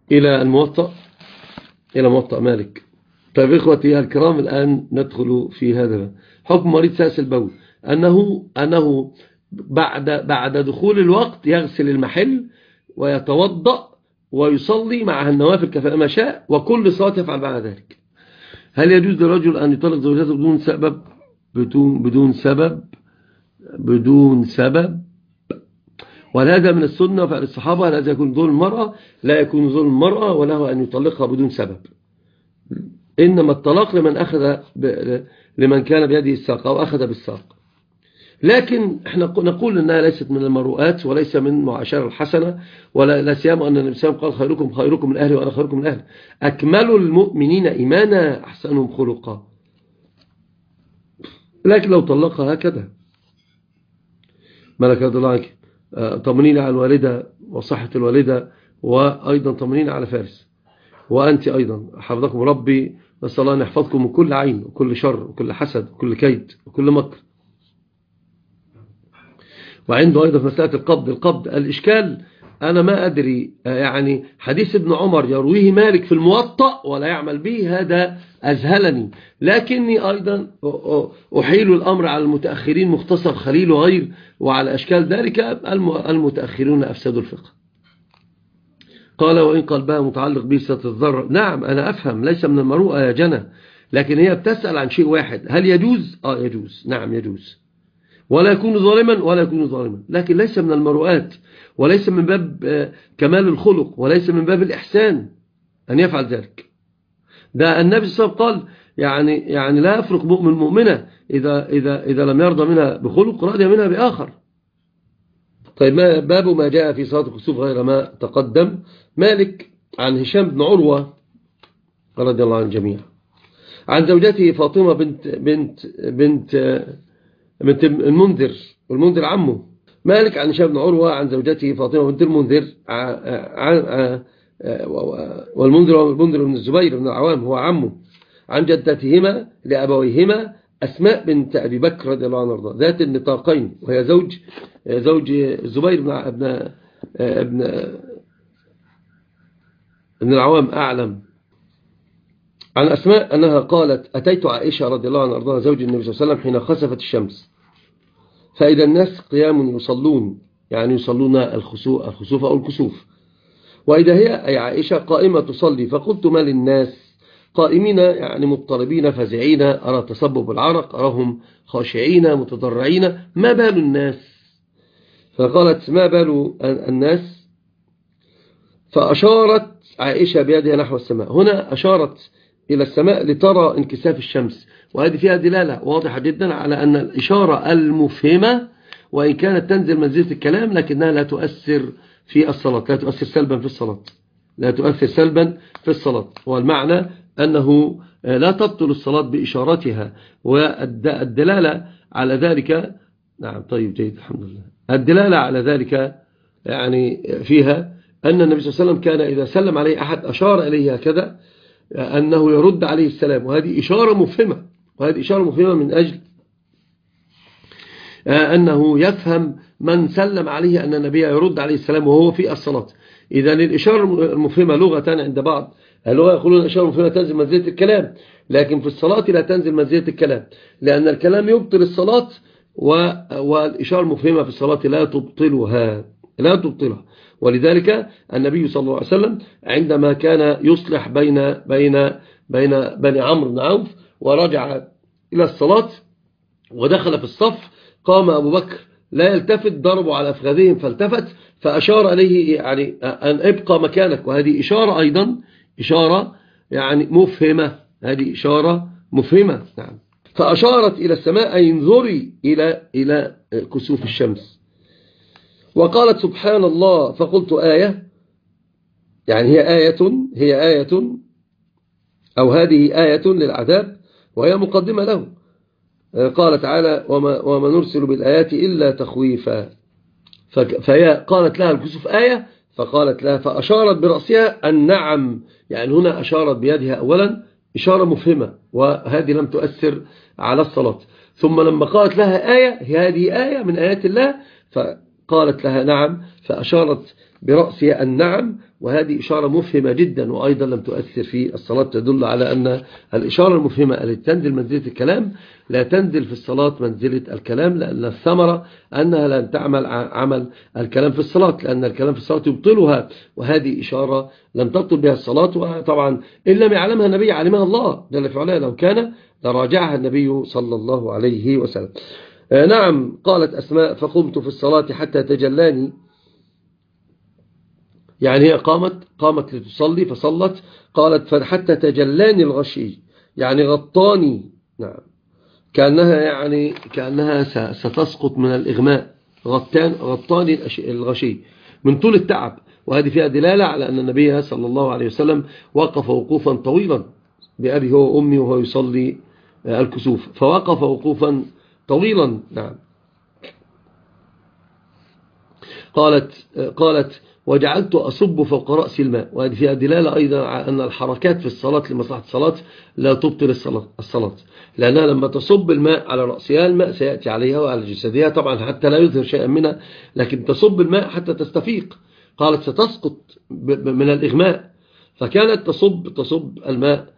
إلى الموطأ، إلى موطأ مالك. طيب إخوتي الكرام، الآن ندخل في هذا حكم مريض ساس البول، أنه بعد دخول الوقت يغسل المحل ويتوضأ ويصلي معها النوافل كما شاء، وكل صلاة يفعل بعد ذلك. هل يجوز للرجل أن يطلق زوجته بدون سبب؟ بدون سبب. وهذا من السنة وفعل الصحابة. هذا يكون ظلم المرأة؟ لا يكون ظلم المرأة، وله أن يطلقها بدون سبب. إنما الطلاق لمن كان بيده الساق أو أخذ بالساق. لكن احنا نقول أنها ليست من المروءات وليس من معاشرة الحسنة، ولا سيما أن النبي صلى الله عليه وسلم قال خيركم من أهلي وأنا خيركم من أهلي. أكمل المؤمنين إيمانا أحسنهم خلقا. لكن لو طلقها هكذا، ملك رضي الله عنك، طمنين على الوالدة وصحة الوالدة، وأيضا طمنين على فارس، وأنت أيضا حفظكم ربي، نسأل الله أن يحفظكم من كل عين وكل شر وكل حسد وكل كيد وكل مكر. وعنده أيضا في مسألة القبض الإشكال، أنا ما أدري، يعني حديث ابن عمر يرويه مالك في الموطأ ولا يعمل به، هذا أذهلني. لكني أيضا أحيل الأمر على المتأخرين، مختصر خليل وغير، وعلى أشكال ذلك المتأخرون أفسدوا الفقه. قال وإن قلبها متعلق بصلة الضرر. نعم أنا أفهم، ليس من المروءة يا جنى، لكن هي بتسأل عن شيء واحد، هل يجوز؟ يجوز، نعم يجوز، ولا يكون ظالما، لكن ليس من المروءات، وليس من باب كمال الخلق، وليس من باب الإحسان أن يفعل ذلك. ده النبي صلى الله عليه وسلم قال يعني لا يفرق مؤمن مؤمنة إذا لم يرضى منها بخلق رضي منها بآخر. طيب باب ما جاء في صلاة الكسوف غير ما تقدم. مالك عن هشام بن عروة رضي الله عن الجميع عن زوجته فاطمة بنت المنذر، والمنذر عمه. مالك عن هشام بن عروة عن زوجته فاطمة بنت المنذر، والمنذر بن الزبير بن العوام هو عمه، عن جدتهما لأبويهما أسماء بنت أبي بكر رضي الله عنه وارضاه ذات النطاقين، وهي زوج الزبير بن العوام أعلم. عن أسماء أنها قالت أتيت عائشة رضي الله عنها وارضاها زوج النبي صلى الله عليه وسلم حين خسفت الشمس، فإذا الناس قيام يصلون، يعني يصلون الخسوف أو الكسوف، وإذا هي أي عائشة قائمة تصلي، فقلت ما للناس قائمين يعني مضطربين فزعين، أرى تصبب العرق، أراهم خاشعين متضرعين، ما بال الناس؟ فقالت ما بال الناس؟ فأشارت عائشة بيدها نحو السماء. هنا أشارت إلى السماء لترى انكساف الشمس، وهذه فيها دلالة واضحة جدا على أن الإشارة المفهمة وإن كانت تنزل منزلة الكلام لكنها لا تؤثر في الصلاة، لا تؤثر سلبا في الصلاة، والمعنى أنه لا تبطل الصلاة بإشارتها. والدلالة على ذلك، نعم طيب جيد الحمد لله، الدلالة على ذلك يعني فيها أن النبي صلى الله عليه وسلم كان إذا سلم عليه أحد أشار إليه هكذا أنه يرد عليه السلام، وهذه إشارة مفهمة من أجل أنه يفهم من سلم عليه أن النبي يرد عليه السلام وهو في الصلاة. إذا الإشارة المفهمة لغة عند بعض اللغة يقولون الإشارة المفهمة تنزل منزلة الكلام، لكن في الصلاة لا تنزل منزلة الكلام، لأن الكلام يبطل الصلاة، والإشارة المفهمة في الصلاة لا تبطلها. ولذلك النبي صلى الله عليه وسلم عندما كان يصلح بين بني عمرو بن عوف ورجع إلى الصلاة ودخل في الصف، قام أبو بكر لا يلتفت، ضربوا على أفخاذهم فالتفت، فأشار عليه يعني أن ابقى مكانك، وهذه إشارة أيضا إشارة يعني مفهمة، هذه إشارة مفهمة. نعم. فأشارت إلى السماء أي انظري إلى كسوف الشمس، وقالت سبحان الله، فقلت آية، يعني هي آية أو هذه آية للعذاب وهي مقدمة له. قال تعالى وما نرسل بالآيات إلا تخويفا، فهي قالت لها الكسوف آية، فقالت لها فأشارت برأسها النعم، يعني هنا أشارت بيدها أولا إشارة مفهمة، وهذه لم تؤثر على الصلاة. ثم لما قالت لها آية، هذه آية من آيات الله، فقالت لها نعم، فأشارت برأسها النعم، وهذه إشارة مفهمة جدا وأيضا لم تؤثر في الصلاة، تدل على أن الإشارة المفهمة التي تنزل منزلة الكلام لا تنزل في الصلاة منزلة الكلام، لأن الثمرة أنها لن تعمل عمل الكلام في الصلاة، لأن الكلام في الصلاة يبطلها، وهذه إشارة لم تبطل بها الصلاة. وطبعا إن لم يعلمها النبي علمها الله جل في علاه، لو كان لراجعها النبي صلى الله عليه وسلم. نعم. قالت أسماء فقمت في الصلاة حتى تجلاني، يعني هي قامت لتصلي فصلت، قالت حتى تجلاني الغشي، يعني غطاني. نعم. كأنها ستسقط من الإغماء، غطاني الغشي من طول التعب. وهذه فيها دلالة على أن النبي صلى الله عليه وسلم وقف وقوفا طويلا بأبي هو وأمي وهو يصلي الكسوف، فوقف وقوفا طويلا. نعم. قالت وجعلت أصب فوق رأسي الماء، وهذه فيها دلالة أيضا على أن الحركات في الصلاة لمصلحة الصلاة لا تبطل الصلاة، لأنها لما تصب الماء على رأسها الماء سيأتي عليها وعلى جسدها طبعا حتى لا يظهر شيئا منها، لكن تصب الماء حتى تستفيق. قالت ستسقط من الإغماء، فكانت تصب الماء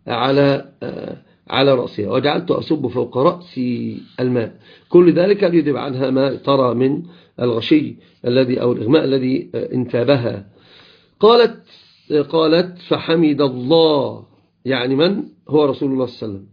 على رأسها. وجعلت أصب فوق رأسي الماء، كل ذلك ليذهب عنها ما ترى من الغشي الذي أو الإغماء الذي انتابها. قالت فحمد الله، يعني من هو رسول الله صلى الله عليه وسلم.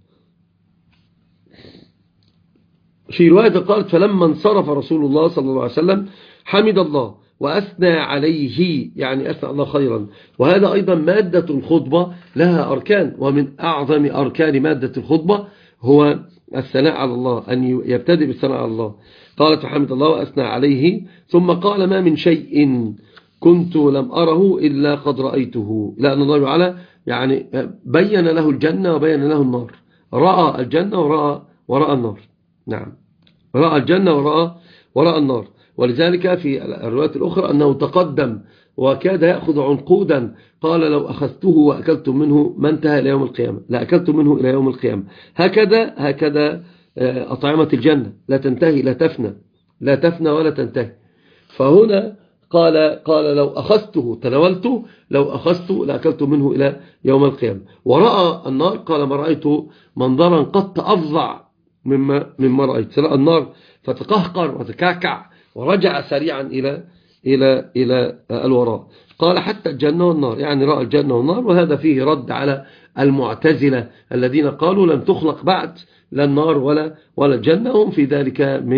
في رواية قالت فلما انصرف رسول الله صلى الله عليه وسلم حمد الله وأثنى عليه، يعني أثنى الله خيرا. وهذا أيضا مادة الخطبة لها أركان، ومن أعظم أركان مادة الخطبة هو الثناء على الله، أن يبتدئ بالثناء على الله. قالت فحمد الله وأثنى عليه، ثم قال ما من شيء كنت لم أره إلا قد رأيته، لأن الله تعالى يعني بين له الجنة وبين له النار، رأى الجنة ورأى النار. نعم، رأى الجنة ورأى النار. ولذلك في الروايات الأخرى أنه تقدم وكاد يأخذ عنقودا، قال لو أخذته وأكلت منه ما انتهى إلى يوم القيامة، لا أكلت منه إلى يوم القيامة. هكذا أطعمة الجنة لا تنتهي، لا تفنى ولا تنتهي. فهنا قال لو أخذته تناولته، لو أخذته لأكلت منه إلى يوم القيامة. ورأى النار، قال ما رأيت منظرا قد أفظع مما رأيت. رأى النار فتقهقر وتكعكع ورجع سريعا إلى الوراء. قال حتى الجنة والنار، يعني رأى الجنة والنار. وهذا فيه رد على المعتزلة الذين قالوا لن تخلق بعد لا النار ولا الجنة، هم في ذلك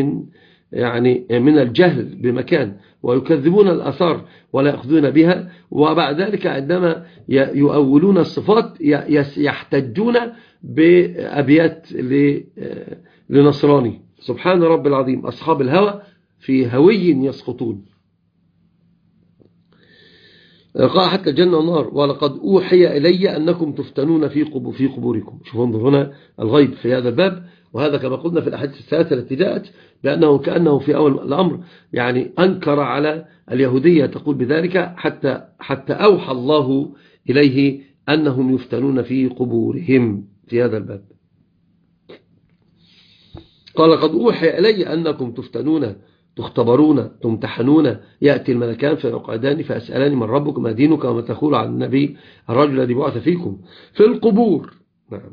من الجهل بمكان، ويكذبون الأثار ولا يأخذون بها. وبعد ذلك عندما يؤولون الصفات يحتجون بأبيات لنصراني. سبحان رب العظيم، أصحاب الهوى في هوي يسقطون. قال حتى الجنة والنار ولقد أوحي إلي أنكم تفتنون في قبوركم. شوفوا انظر هنا الغيب في هذا الباب، وهذا كما قلنا في الأحاديث الثلاثة التي جاءت بأنه كأنه في أول الأمر أنكر على اليهودية تقول بذلك حتى أوحى الله إليه أنهم يفتنون في قبورهم في هذا الباب. قال قد أوحي إلي أنكم تفتنون تختبرون تمتحنون، يأتي الملكان فيقعدان فأسألان من ربك ما دينك وما تقول عن النبي الرجل الذي بعث فيكم في القبور. نعم.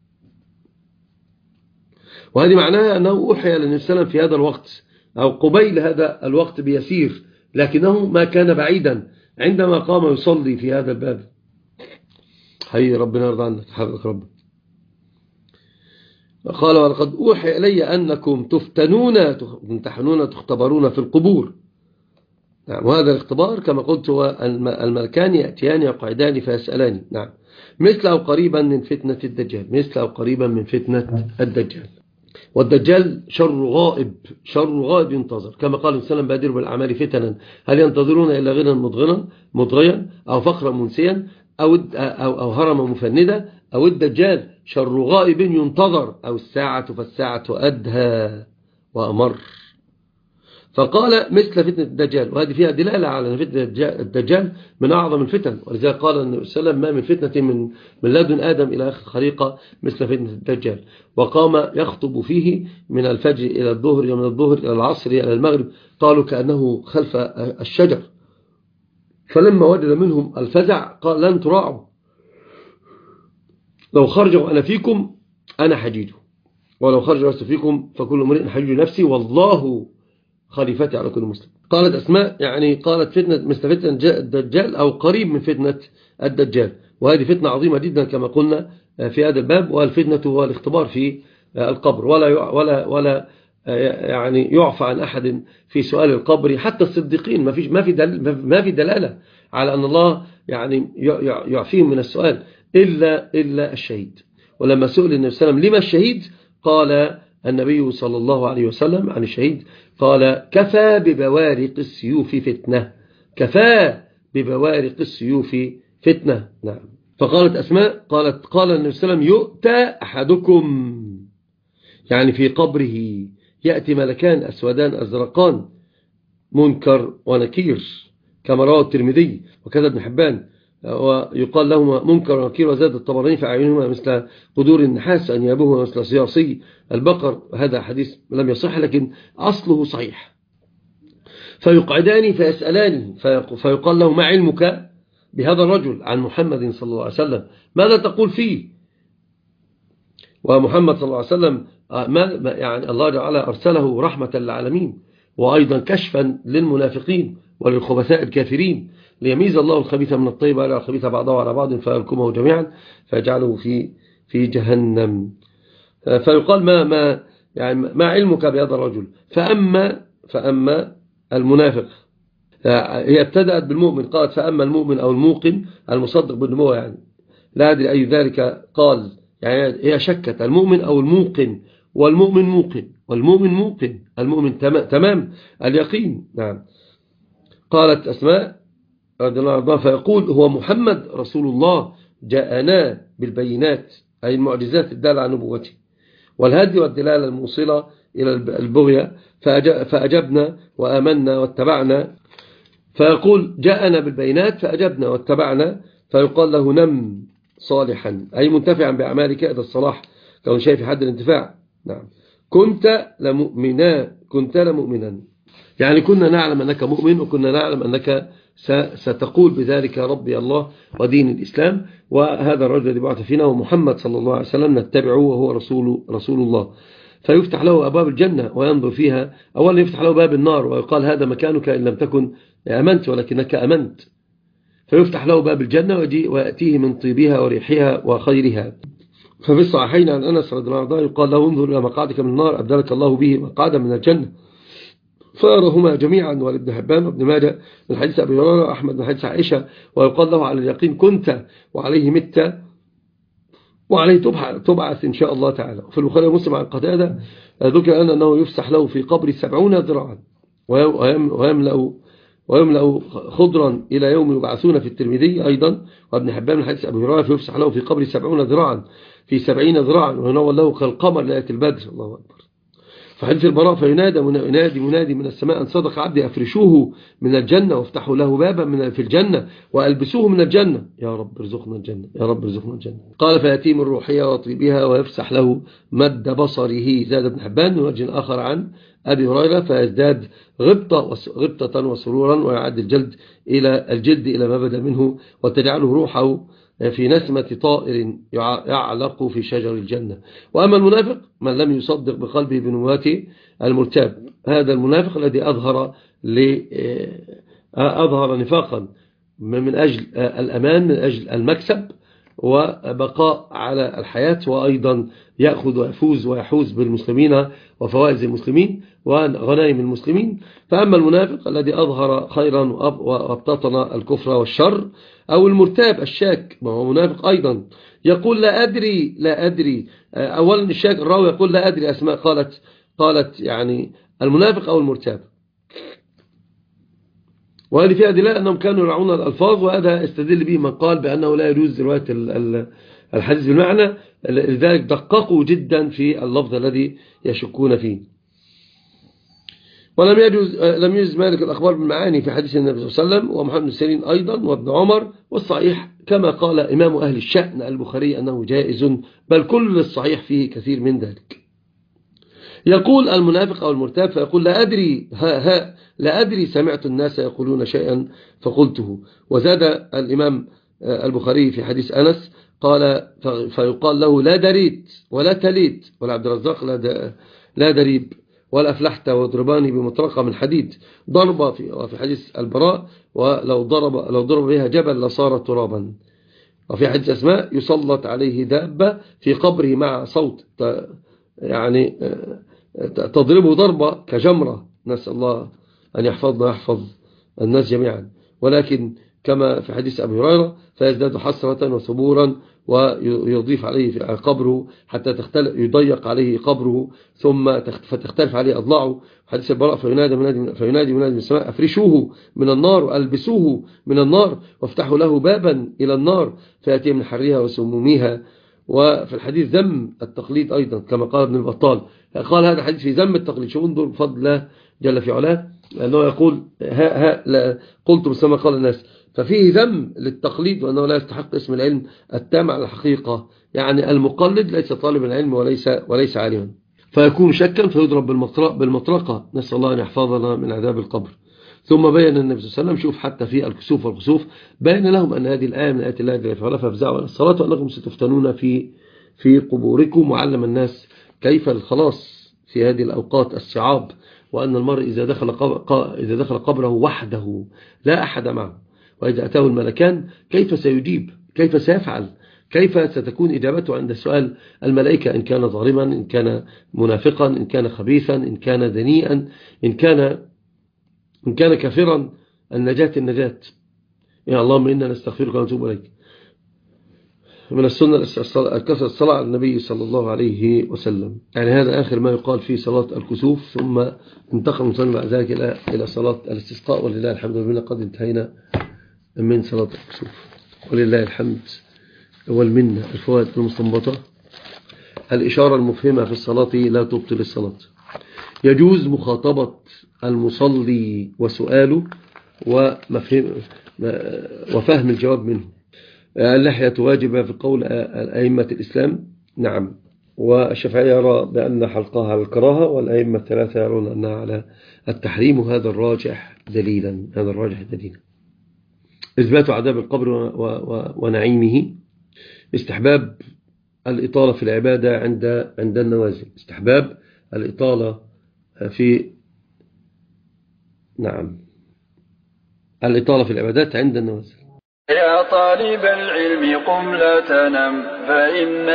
وهذه معناها أنه أوحي للنبي صلى الله عليه وسلم في هذا الوقت أو قبيل هذا الوقت بيسير، لكنه ما كان بعيدا عندما قام يصلي في هذا الباب. حي ربنا يرضى عنك، حفظك رب. قال ولقد أوحي إلي أنكم تفتنون تمتحنون تختبرون في القبور. نعم. وهذا الاختبار كما قلت هو الملكان يأتيان يقعدان فيسألان. نعم. مثل أو قريبا من فتنة الدجال. والدجال شر غائب ينتظر، كما قال السلام بادر بالأعمال فتنا هل ينتظرون إلا غنى مضغيا أو فقرا منسيا أو هرما مفندة أو الدجال شر غائب ينتظر أو الساعة فالساعة أدهى وأمر. فقال مثل فتنة الدجال، وهذه فيها دلالة على أن فتنة الدجال من أعظم الفتن، ولذلك قال النبي صلى الله عليه وسلم ما من فتنة من لدن آدم إلى آخر الخليقة مثل فتنة الدجال. وقام يخطب فيه من الفجر إلى الظهر ومن الظهر إلى العصر إلى المغرب، قالوا كأنه خلف الشجر فلما وجد منهم الفزع قال لن تراعوا، لو خرج وأنا فيكم أنا حجيجه، ولو خرج لست فيكم فكل امرئ حجيج نفسي والله خليفتي على كل مسلم. قالت أسماء يعني قالت فتنة مثل فتنة الدجال أو قريب من فتنة الدجال، وهذه فتنة عظيمة جدا كما قلنا في هذا الباب. والفتنة هو الاختبار في القبر، ولا يعني يعفى عن أحد في سؤال القبر، حتى الصديقين ما في دلالة على أن الله يعني يعفيهم من السؤال إلا الشهيد. ولما سئل النبي صلى الله عليه وسلم لما الشهيد قال النبي صلى الله عليه وسلم عن الشهيد قال كفى ببوارق السيوف فتنة، كفى ببوارق السيوف فتنة. نعم. فقالت أسماء قال النبي صلى الله عليه وسلم يؤتى أحدكم يعني في قبره يأتي ملكان أسودان أزرقان منكر ونكير كما رواه الترمذي وكذا ابن حبان، ويقال لهما منكر ونكير، وزاد الطبراني في أعينهما مثل قدور النحاس أنيابهما مثل صياصي البقر. هذا حديث لم يصح لكن أصله صحيح. فيقعدان فيسألان فيقال له ما علمك بهذا الرجل عن محمد صلى الله عليه وسلم، ماذا تقول فيه؟ ومحمد صلى الله عليه وسلم يعني الله تعالى أرسله رحمة للعالمين وأيضا كشفا للمنافقين وللخبثاء الكافرين، ليميز الله الخبيث من الطيب على الخبيث بعضه على بعض فيلكمه جميعا فيجعله في جهنم. فيقال ما علمك بهذا الرجل؟ فأما المنافق، هي ابتدأت بالمؤمن قالت فأما المؤمن أو الموقن المصدق بالنبوة، يعني لا أدري أي ذلك قال، يعني هي شكت المؤمن أو الموقن، والمؤمن موقن المؤمن تمام اليقين. نعم. قالت أسماء رضي الله عنها فيقول هو محمد رسول الله جاءنا بالبينات أي المعجزات الدالة على نبوته والهدي والدلالة الموصلة إلى البغية فأجبنا وآمنا واتبعنا. فيقول جاءنا بالبينات فأجبنا واتبعنا، فيقال له نم صالحا أي منتفعا بأعمالك إذا الصلاح كون شيء في حد الانتفاع. نعم. كنت لمؤمنا يعني كنا نعلم أنك مؤمن، وكنا نعلم أنك ستقول بذلك ربي الله ودين الإسلام، وهذا الرجل الذي بعث فينا ومحمد صلى الله عليه وسلم نتبعه وهو رسول الله. فيفتح له أبواب الجنة وينظر فيها، أولا يفتح له باب النار ويقال هذا مكانك إن لم تكن أمنت ولكنك أمنت، فيفتح له باب الجنة ويأتيه من طيبها وريحها وخيرها. ففي الصحيحين عن أنس رضي الله عنه يقال له انظر إلى مقعدك من النار أبدلك الله به مقعدا من الجنة، فيراهما جميعا. ولابن حبان وابن ماجه من حديث أبي هريرة وأحمد من حديث عائشة، ويقال له على اليقين كنت وعليه مت وعليه تبعث إن شاء الله تعالى. في البخاري ومسلم عن قتادة ذكر أنه يفسح له في قبر 70 ذراعا ويملأ خضرا إلى يوم يبعثون. في الترمذي أيضا وابن حبان من حديث أبي هريرة فيفسح له في قبر 70 ذراعا في 70 ذراعا وينور له كالقمر ليلة البدر. الله أكبر. فحديث البراء فينادي منادي من السماء أن صدق عبدي أفرشوه من الجنة وافتحوا له بابا في الجنة وألبسوه من الجنة، يا رب ارزقنا الجنة يا رب ارزقنا الجنة. قال فيتيم الروحية وطيبها ويفسح له مد بصره. زاد ابن حبان من وجه آخر عن أبي هريرة فيزداد غبطة وسرورا ويعد الجلد إلى ما بدا منه وتجعله روحه في نسمة طائر يعلق في شجر الجنة. وأما المنافق من لم يصدق بقلبه بنبوات المرتاب، هذا المنافق الذي أظهر نفاقا من أجل الأمان، من أجل المكسب وبقاء على الحياة، وأيضا يأخذ ويحوز بالمسلمين وفوائز المسلمين وغنائم المسلمين. فأما المنافق الذي أظهر خيرا وابتطن الكفر والشر، أو المرتاب الشاك ما هو منافق أيضا يقول لا أدري. أولا الشاك الراوي يقول لا أدري. أسماء قالت يعني المنافق أو المرتاب، وهذه فيها دلالة أنهم كانوا يرعون الألفاظ، وهذا استدل به من قال بأنه لا يجوز رواية الحديث بالمعنى، لذلك دققوا جدا في اللفظ الذي يشكون فيه. ولم يجوز مالك الأخبار بالمعاني في حديث النبي صلى الله عليه وسلم ومحمد بن سيرين أيضا وابن عمر، والصحيح كما قال إمام أهل الشأن البخاري أنه جائز، بل كل الصحيح فيه كثير من ذلك. يقول المنافق أو المرتاب فيقول لا أدري سمعت الناس يقولون شيئا فقلته. وزاد الإمام البخاري في حديث أنس قال فيقال له لا دريت ولا تليت، ولا عبد الرزاق لا دريب ولا أفلحت واضرباني بمطرقة من حديد، ضرب في حديث البراء ولو ضرب بها جبل لصار ترابا. وفي حديث أسماء يسلط عليه دابة في قبره مع صوت يعني تضربه ضربة كجمرة، نسأل الله أن يحفظنا ويحفظ الناس جميعا. ولكن كما في حديث أبي هريرة فيزداد حسرة وثبورا ويضيف عليه قبره حتى يضيق عليه قبره ثم فتختلف عليه أضلاعه. حديث البراء فينادي منادي من السماء أفرشوه من النار وألبسوه من النار وافتحوا له بابا إلى النار فيأتي من حرها وسمومها. وفي الحديث ذم التقليد أيضا كما قال ابن البطال، قال هذا حديث في ذم التقليد. شو انظر بفضل الله جل في علاه أنه يقول قلت بسما قال الناس، ففيه ذم للتقليد وأنه لا يستحق اسم العلم التام على الحقيقة، يعني المقلد ليس طالب العلم وليس عالما، فيكون شكا فيضرب بالمطرقة، نسأل الله أن يحفظنا من عذاب القبر. ثم بين النبي صلى الله عليه وسلم، شوف حتى في الكسوف والخسوف بين لهم أن هذه الآية من آيات الله جل في علاه فافزعوا إلى الصلاة وأنكم ستفتنون في قبوركم، وعلم الناس كيف الخلاص في هذه الأوقات الصعاب، وأن المرء إذا دخل قبره وحده لا أحد معه، وإذا أتاه الملكان كيف سيجيب، كيف سيفعل، كيف ستكون إجابته عند سؤال الملائكة، إن كان ظالما، إن كان منافقا، إن كان خبيثا، إن كان دنيئا، إن كان كافرا. النجاة. يا اللهم إنا نستغفرك ونتوب إليك. من السنة كثرة الصلاة على النبي صلى الله عليه وسلم. يعني هذا آخر ما يقال في صلاة الكسوف، ثم انتقل المصلي بعد ذلك إلى صلاة الاستسقاء، ولله الحمد لله قد انتهينا من صلاة الكسوف ولله الحمد والمنة. الفوائد المستنبطة: الإشارة المفهمة في الصلاة لا تبطل الصلاة. يجوز مخاطبة المصلي وسؤاله وفهم الجواب منه. اللحية واجبة في قول أئمة الإسلام، نعم، والشافعي يرى بأن حلقها على الكراهة، والأئمة الثلاثة يرون أنها على التحريم، وهذا الراجح دليلا. إثبات عذاب القبر ونعيمه. استحباب الإطالة في العبادة عند النوازل. استحباب الإطالة الإطالة في العبادات عند النوازل. يا طالب العلم قم لا تنم فإن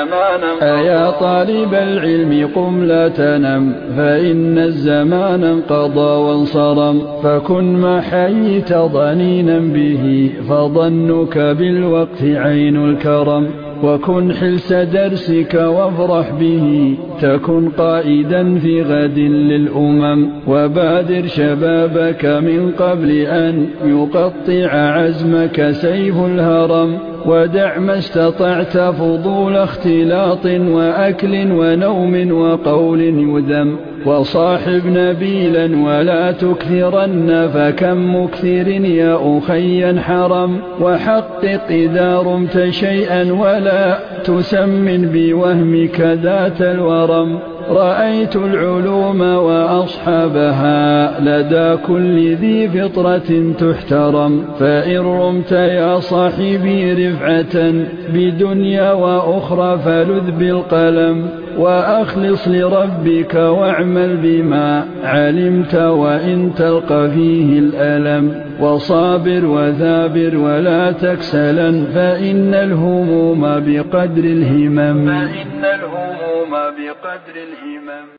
الزمان انقضى وانصرم، فكن ما حييت ضنينا به، فظنك بالوقت عين الكرم. وكن حلس درسك وافرح به، تكن قائدا في غد للأمم. وبادر شبابك من قبل أن يقطع عزمك سيف الهرم. ودع ما استطعت فضول اختلاط وأكل ونوم وقول يذم. وصاحب نبيلا ولا تكثرن، فكم مكثر يا أخي حرم. وحقق إذا رمت شيئا ولا تسمن بوهمك ذات الورم. رأيت العلوم وأصحابها لدى كل ذي فطرة تحترم. فإن رمت يا صاحبي رفعة بدنيا وأخرى فلذ بالقلم. وأخلص لربك واعمل بما علمت وإن تلقى فيه الألم. وصابر وثابر ولا تكسلا، فإن الهموم بقدر الهمم.